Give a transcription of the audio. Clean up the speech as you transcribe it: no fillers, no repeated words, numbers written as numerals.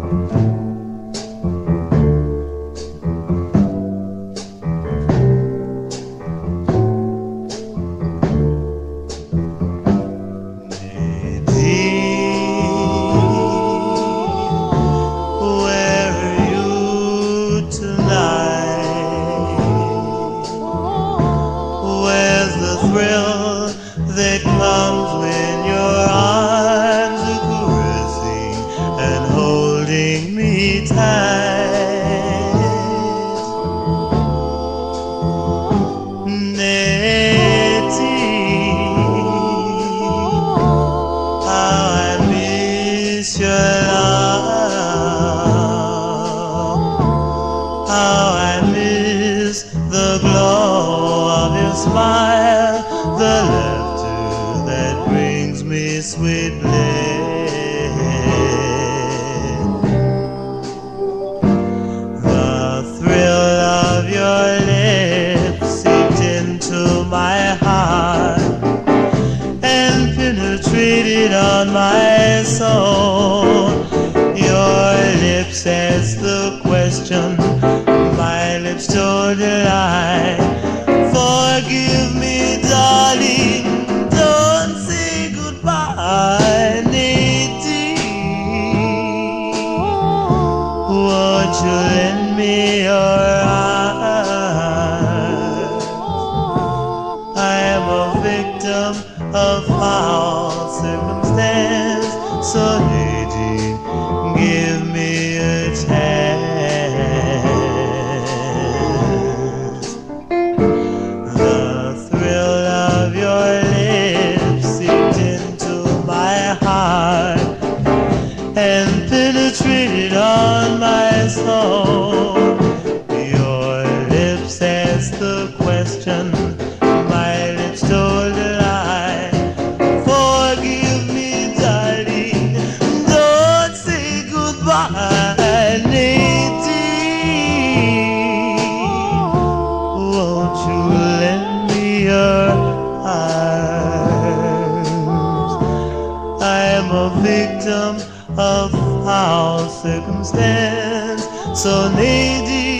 That comes when your arms are caressing and holding me tight. Nettie, how I miss your love, how I miss the glow of your smile, the laughter that brings me sweet bliss, the thrill of your lips seeped into my heart and penetrated on my soul. Your lips asked the question, my lips told a lie. Forgive me, darling, don't say goodbye, Nettie. Won't you lend me your eyes? I am a victim of foul circumstance, so Nettie, give me a chance. And penetrated on my soul. Your lips asked the question, my lips told a lie. Forgive me, darling, don't say goodbye, Nettie. Won't you lend me your arms? I am a victim of foul circumstance, so Nadine,